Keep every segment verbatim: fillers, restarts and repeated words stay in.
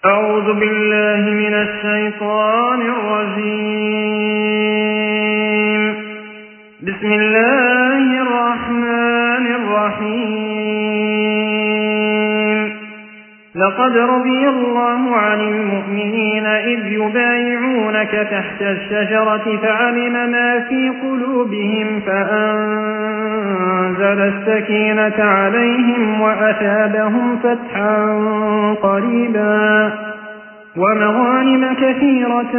أعوذ بالله من الشيطان الرجيم. بسم الله الرحمن الرحيم. لقد رضي الله عن المؤمنين إذ يبايعونك تحت الشجرة فعلم ما في قلوبهم فأنزل السكينة عليهم وأثابهم فتحا قريبا ومغانم كثيرة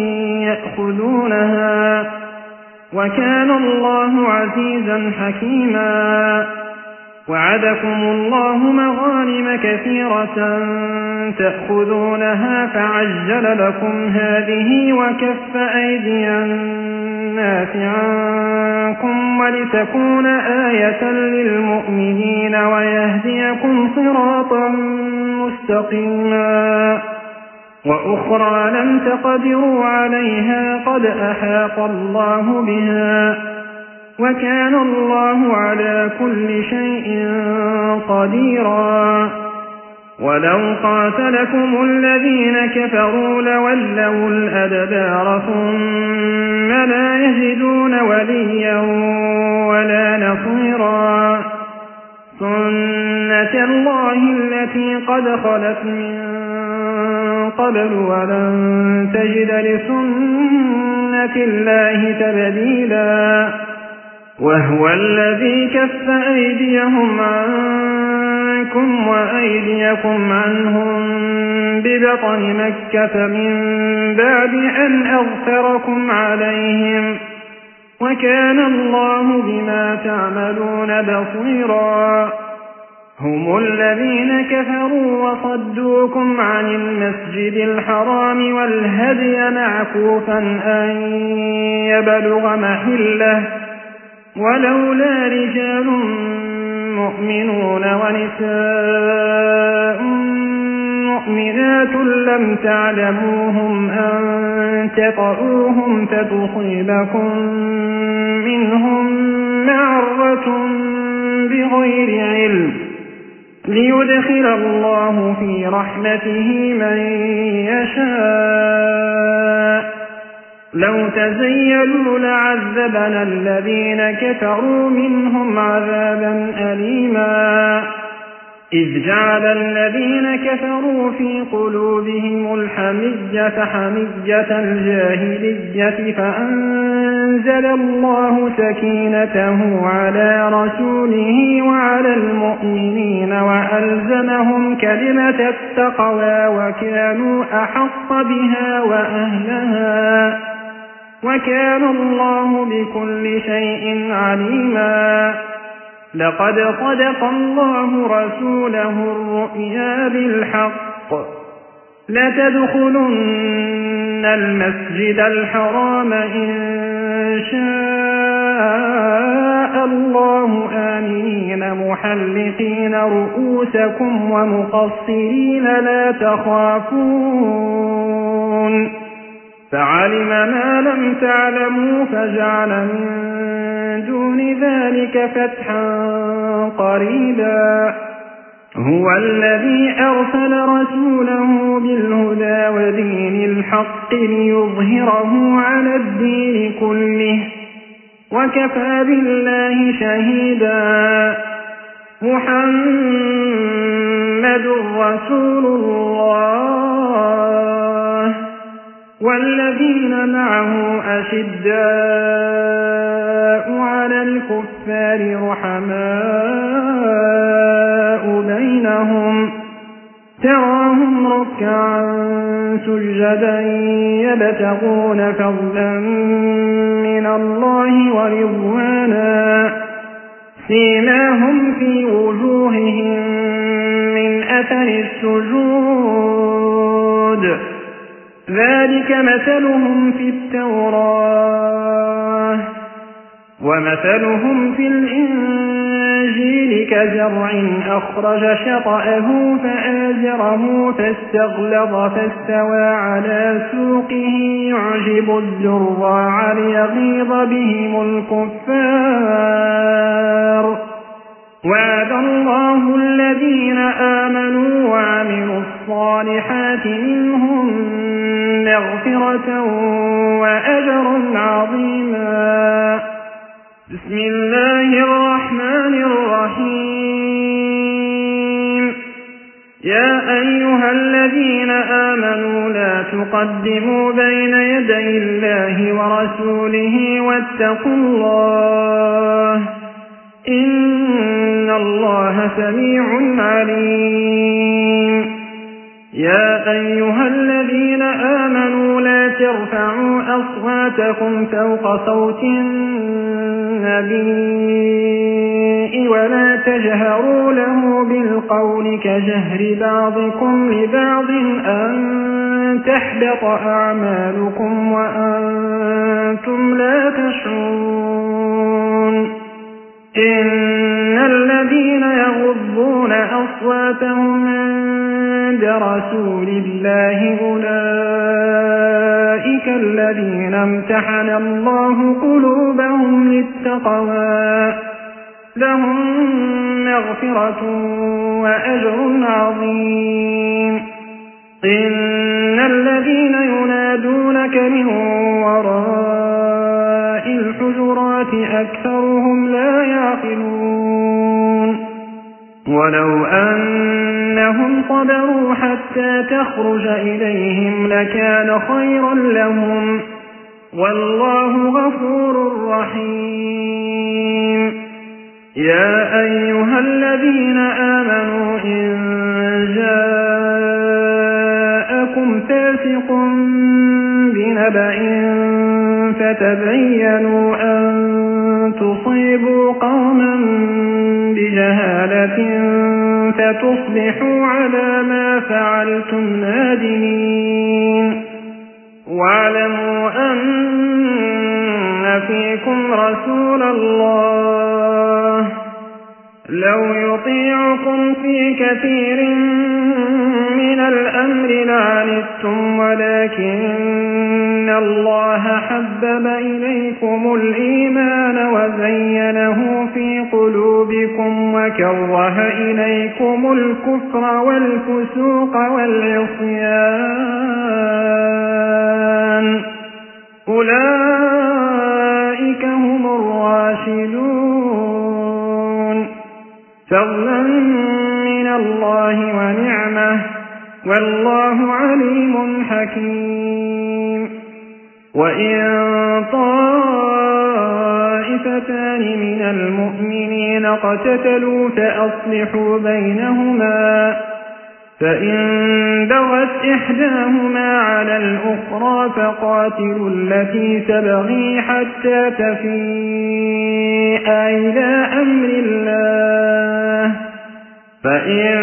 يأخذونها وكان الله عزيزا حكيما. وعدكم الله مغانم كثيرة تأخذونها فعجل لكم هذه وكف أيدي الناس عنكم ولتكون آية للمؤمنين ويهديكم صراطا مستقيما. وأخرى لم تقدروا عليها قد أحاط الله بها وكان الله على كل شيء قديرا. ولو قاتلكم الذين كفروا لولوا الأدبار ثم لا يجدون وليا ولا نصيرا. سنة الله التي قد خلت من قبل ولن تجد لسنة الله تبديلا. وهو الذي كف أيديهم عنكم وأيديكم عنهم ببطن مكة من بعد أن أغفركم عليهم وكان الله بما تعملون بصيرا. هم الذين كفروا وصدوكم عن المسجد الحرام والهدي معكوفا أن يبلغ محله ولولا رجال مؤمنون ونساء مؤمنات لم تعلموهم أن تطؤوهم فتصيبكم منهم معرة بغير علم ليدخل الله في رحمته من يشاء. لو تزيلوا لعذبنا الذين كفروا منهم عذابا أليما. إذ جعل الذين كفروا في قلوبهم الحمية حمية الجاهلية فأنزل الله سكينته على رسوله وعلى المؤمنين وألزمهم كلمة التقوى وكانوا أحق بها وأهلها وكان الله بكل شيء عليما. لقد صدق الله رسوله الرؤيا بالحق لتدخلن المسجد الحرام إن شاء الله آمنين محلقين رؤوسكم ومقصرين لا تخافون فعلم ما لم تعلموا فجعل من دون ذلك فتحا قريبا. هو الذي أرسل رسوله بالهدى ودين الحق ليظهره على الدين كله وكفى بالله شهيدا. محمد رسول الله والذين معه أشداء على الكفار رحماء بينهم تراهم ركعا سجدا يبتغون فضلا من الله ورضوانا سيماهم في وجوههم من أثر السجود ذلك مثلهم في التوراة ومثلهم في الإنجيل كزرع أخرج شطأه فآزره فاستغلظ فاستوى على سوقه يعجب الزراع ليغيظ بهم الكفار وعد الله الذين آمنوا وعملوا الصالحات منهم مغفرة وأجرا عظيما. بسم الله الرحمن الرحيم. يا أيها الذين آمنوا لا تقدموا بين يدي الله ورسوله واتقوا الله إن الله سميع عليم. يا أيها الذين آمنوا لا ترفعوا أصواتكم فوق صوت النبي ولا تجهروا له بالقول كجهر بعضكم لبعض أن تحبط أعمالكم وأنتم لا تشعرون. إن الذين يغضون أصواتهم عند رسول الله أولئك الذين امتحن الله قلوبهم للتقوى لهم مغفرة وأجر عظيم. إن الذين ينادونك من وراء الحجرات أكثرهم لا يعقلون. ولو أنهم صبروا حتى تخرج إليهم لكان خيرا لهم والله غفور رحيم. يا أيها الذين آمنوا إن جاءكم فاسق بنبأ فتبينوا أن تصيبوا قوما بجهالة فتصبحوا على ما فعلتم نادمين. واعلموا أن فيكم رسول الله لو يطيعكم في كثير من الأمر لعنتم ولكن الله حبب إليكم الإيمان وزينه في قلوبكم وكره إليكم الكفر والفسوق والعصيان أولئك هم الراشدون فضلا من الله ونعمه والله عليم حكيم. وإن طائفتان من المؤمنين اقتتلوا فأصلحوا بينهما فإن بغت إحداهما على الأخرى فقاتلوا التي تبغي حتى تفيء إلى أمر الله فإن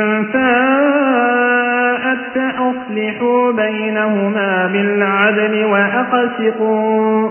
فاءت فأصلحوا بينهما بالعدل وأقسطوا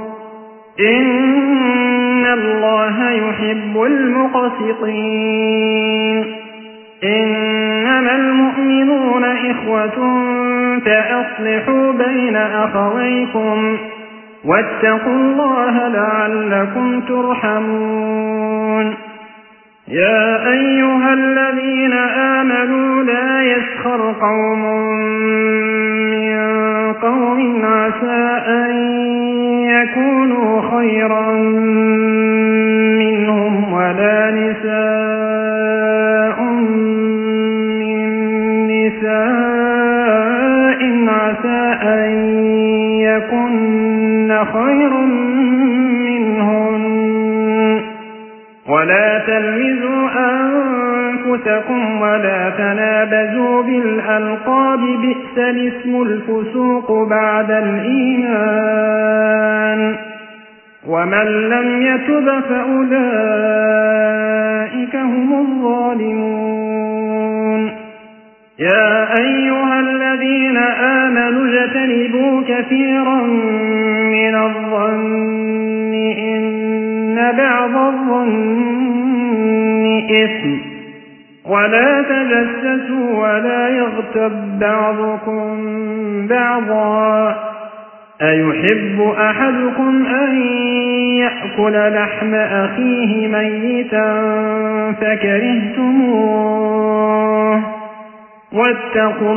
إن الله يحب المقسطين. إنما المؤمنون إخوة فأصلحوا بين أخويكم واتقوا الله لعلكم ترحمون. يا أيها الذين آمنوا لا يسخر قوم من قوم عسى أن يكونوا خيرا منهم ولا نساء من نساء عسى أن يكن خيرا منهن ولا تلمزوا أنفسكم ولا تنابزوا بالألقاب بئس الاسم الفسوق بعد الإيمان ومن لم يتب فأولئك هم الظالمون. يا أيها الذين آمنوا اجتنبوا كثيرا من الظن إن بعض الظن إثم ولا تجسسوا ولا يغتب بعضكم بعضا أيحب أحدكم أن يأكل لحم أخيه ميتا فكرهتموه واتقوا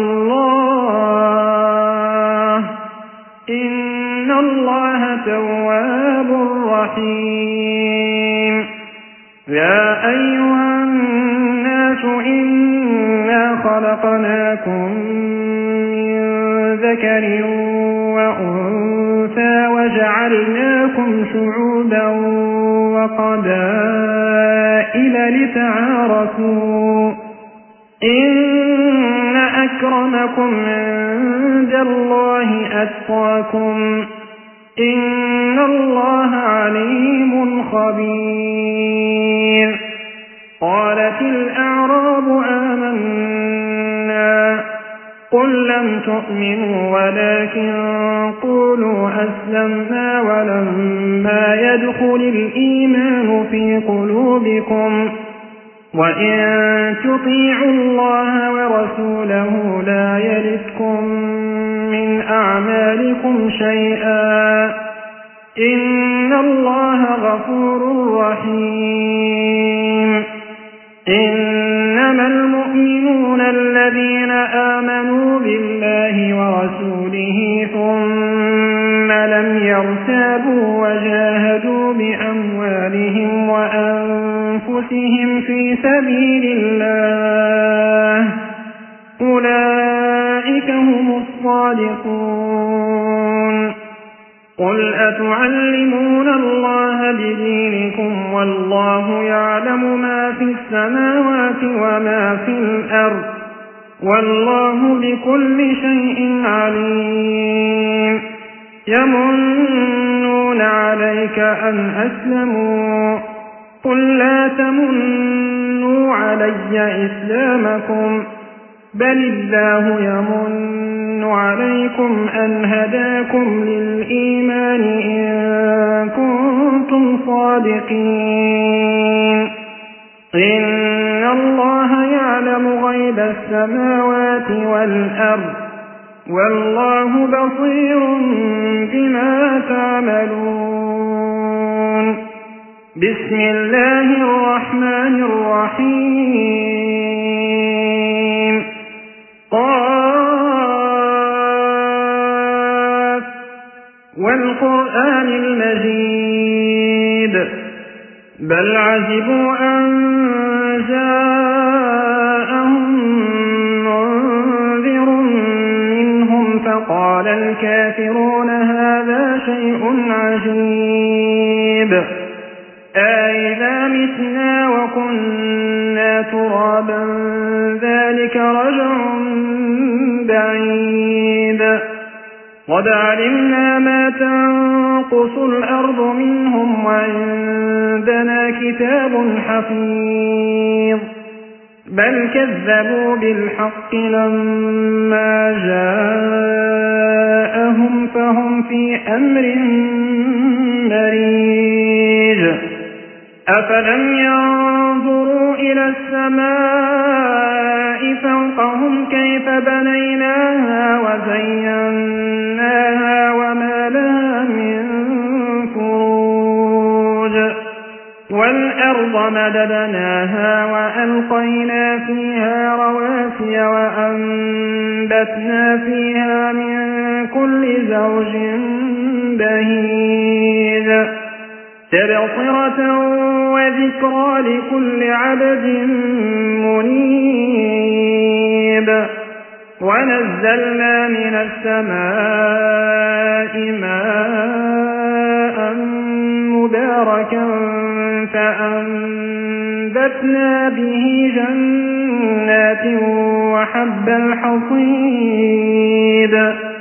الله إن الله تواب رحيم يا أيها الناس إنا خلقناكم من ذكر وأنثى وجعلناكم شعوبا وقبائل لتعارفوا إن أكرمكم عند الله أتقاكم إن الله عليم خبير قالت الأعراب آمنا قل لم تؤمنوا ولكن قولوا أسلمنا ولما يدخل الإيمان في قلوبكم وإن تطيعوا الله ورسوله لا يلتكم من أعمالكم شيئا إن الله غفور رحيم إنما المؤمنون الذين آمنوا بالله ورسوله ثم لم يرتابوا وجاهدوا بأموالهم وأنفسهم في سبيل الله أولئك هم الصادقون قل أتعلمون الله بدينكم والله يعلم ما في السماوات وما في الأرض والله بكل شيء عليم يمنون عليك أن أسلموا قل لا تمنوا علي إسلامكم بل الله يمن عليكم أن هداكم للإيمان إن كنتم صادقين إن الله يعلم غيب السماوات والأرض والله بصير بما تعملون بسم الله الرحمن الرحيم قاف والقرآن المجيد بل عجبوا أن جاءهم منذر منهم فقال الكافرون هذا شيء عجيب أإذا متنا وكنا ترابا ذلك رجع بعيد قد علمنا ما تنقص الأرض منهم وعندنا كتاب حفيظ بل كذبوا بالحق لما جاءهم فهم في أمر مريج أفلم ينظروا إلى السماء فوقهم كيف بنيناها وزيناها وما لها من فروج والأرض مددناها وألقينا فيها رواسي وأنبتنا فيها من كل زوج بهيج تبصرة وذكرى لكل عبد منيب ونزلنا من السماء ماء مباركا فأنبتنا به جنات وحب الحصيد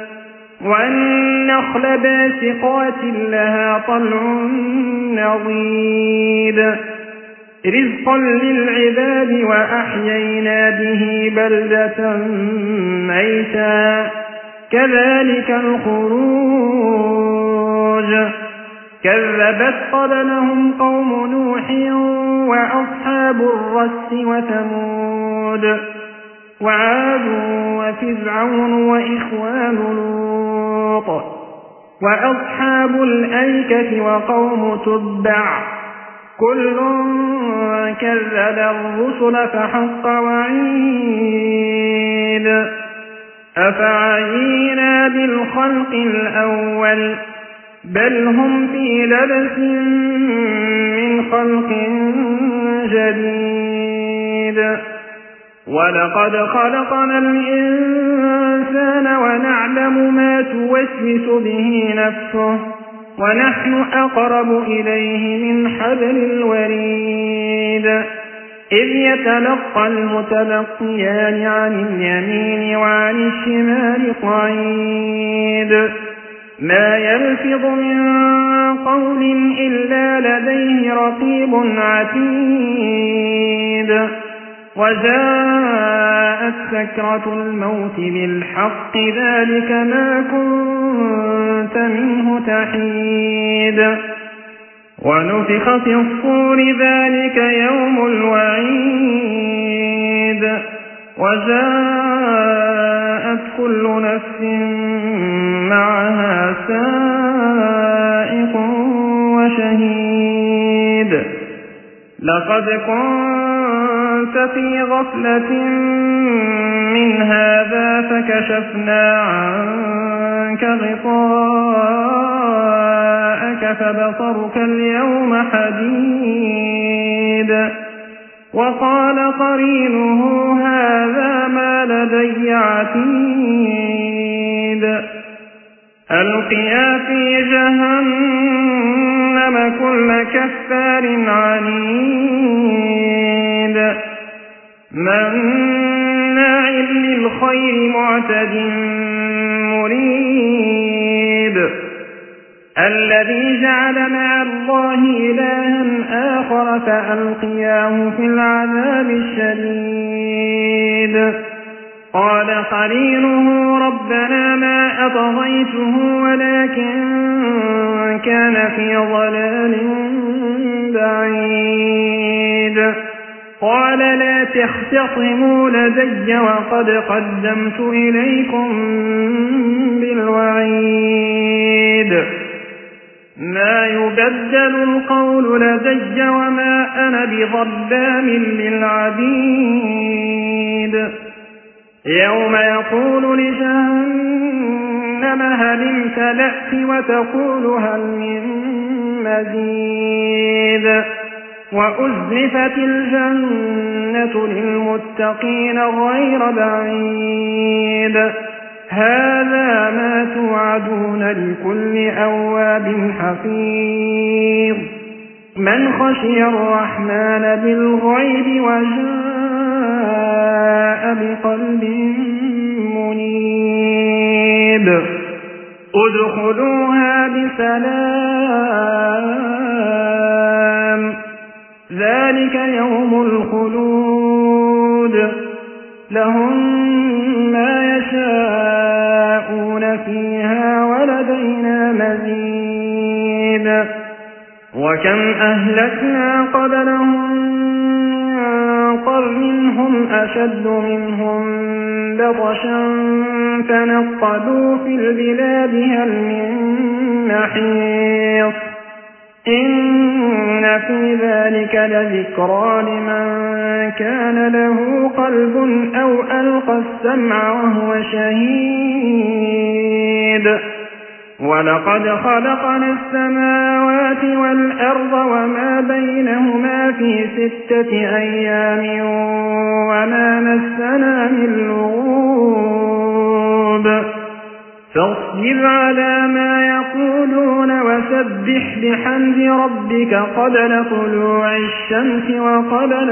والنخل باسقات لها طلع نضيد رزقا للعباد وأحيينا به بلدة ميتا كذلك الخروج كذبت قبلهم قوم نوح وأصحاب الرس وثمود وعاد وفرعون وإخوان لوط وأصحاب الأيكة وقوم تبع كل كذب الرسل فحق وعيد أفعينا بالخلق الأول بل هم في لبس من خلق جديد ولقد خلقنا الإنسان ونعلم ما توسوس به نفسه ونحن أقرب إليه من حبل الوريد إذ يتلقى المتلقيان عن اليمين وعن الشمال قعيد ما يلفظ من قول إلا لديه رقيب عتيد وجاءت سكرة الموت بالحق ذلك ما كنت منه تحيد ونفخ في الصور ذلك يوم الوعيد وجاءت كل نفس معها سائق وشهيد لقد كنت في غفلة من هذا فكشفنا عنك غطاءك فبصرك اليوم حديد وقال قرينه هذا ما لدي عتيد ألقيا في جهنم كل كفار عنيد مناع للخير معتد مريب الذي جعل مع الله إلها آخر فألقياه في العذاب الشديد قال قرينه ربنا ما أطغيته ولكن كان في ضلال بعيد قال لا تختصموا لدي وقد قدمت إليكم بالوعيد ما يبدل القول لدي وما أنا بظلام للعبيد يوم يقول لجهنم هل امتلأت وتقول هل من مزيد وأزلفت الجنة للمتقين غير بعيد هذا ما توعدون لكل أواب حفيظ من خشي الرحمن بالغيب وجاء بقلب منيب ادخلوها بسلام ذلك يوم الخلود لهم ما يشاءون فيها ولدينا مزيد وكم أهلكنا قبلهم من قرن هم أشد منهم بطشا فنقبوا في البلاد هل من محيص إن في ذلك لذكرى لمن كان له قلب أو ألقى السمع وهو شهيد ولقد خلقنا السماوات والأرض وما بينهما في ستة أيام وما مسنا من لغوب فاصبر على ما يقولون وسبح بحمد ربك قبل طلوع الشمس وقبل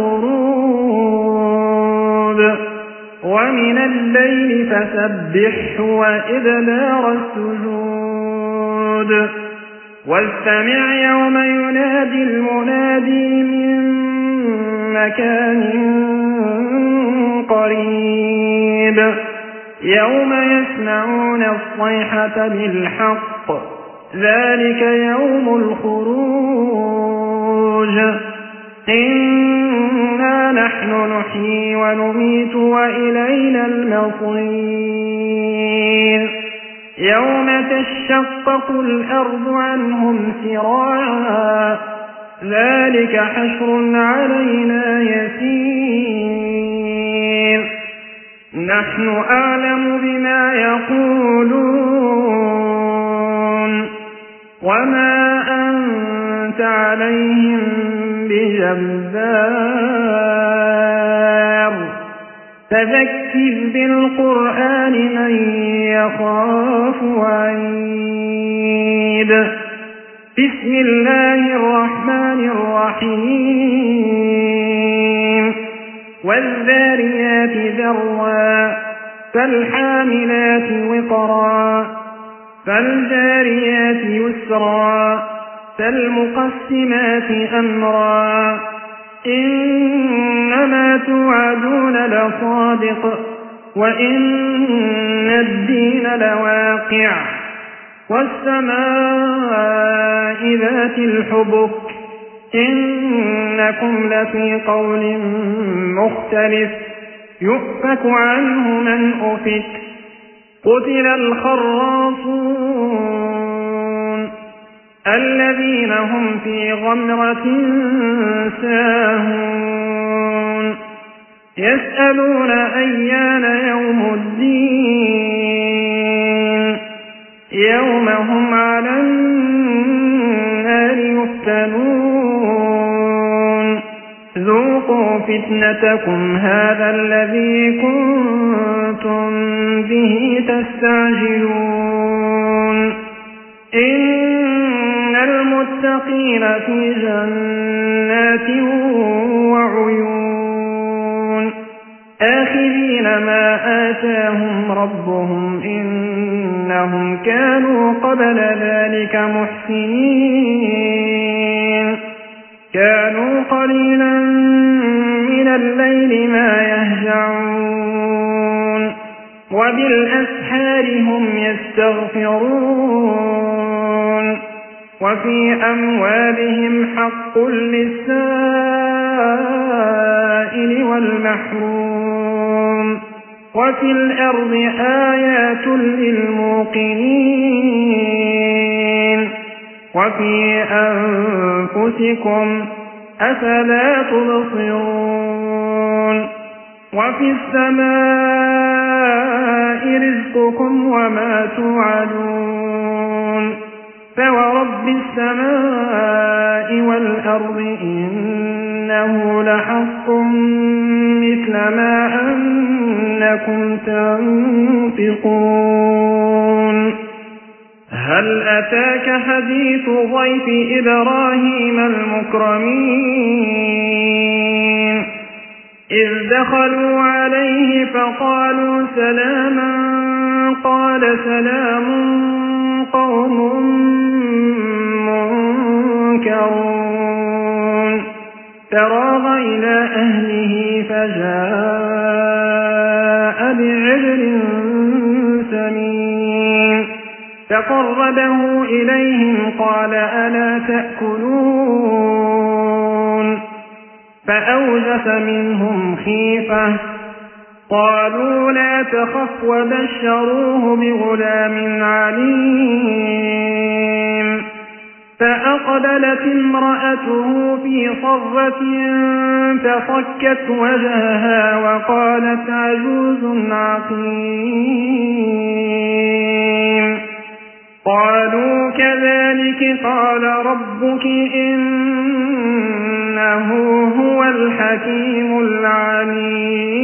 الغروب ومن الليل فسبحه وإدبار السجود واستمع يوم ينادي المنادي من مكان قريب يوم يسمعون الصيحة بالحق ذلك يوم الخروج إنا نحن نحيي ونميت وإلينا المصير يوم وتشقق الأرض عنهم سراعا ذلك حشر علينا يسير نحن أعلم بما يقولون وما أنت عليهم بجبار فذكر بالقرآن من يخاف وعيد بسم الله الرحمن الرحيم والذاريات ذروا فالحاملات وقرا فالجاريات يسرا فالمقسمات أمرا إنما توعدون لصادق وإن الدين لواقع والسماء ذات الحبك إنكم لفي قول مختلف يؤفك عنه من أفك قتل الخراصون الذين هم في غمرة ساهون يسألون أيان يوم الدين يوم هم على النار يفتنون ذوقوا فتنتكم هذا الذي كنتم به تستعجلون إن المتقين في جنات وعيون آخذين ما آتاهم ربهم إنهم كانوا قبل ذلك محسنين كانوا قليلا من الليل ما يهجعون وبالأسحار هم يستغفرون وفي أموالهم حق للسائل والمحروم وفي الأرض آيات للموقنين وفي أنفسكم أفلا تبصرون وفي السماء رزقكم وما توعدون فورب السماء والأرض إنه لحق مثل ما أنكم تنطقون هل أتاك حديث ضيف إبراهيم المكرمين إذ دخلوا عليه فقالوا سلاما قال سلام قوم منكرون فراغ إلى أهله فجاء بعجل سمين فقربه إليهم قال ألا تأكلون فأوجس منهم خيفة قالوا لا تخف وبشروه بغلام عليم فأقبلت امرأته في صرة فصكت وجهها وقالت عجوز عقيم قالوا كذلك قال ربك إنه هو الحكيم العليم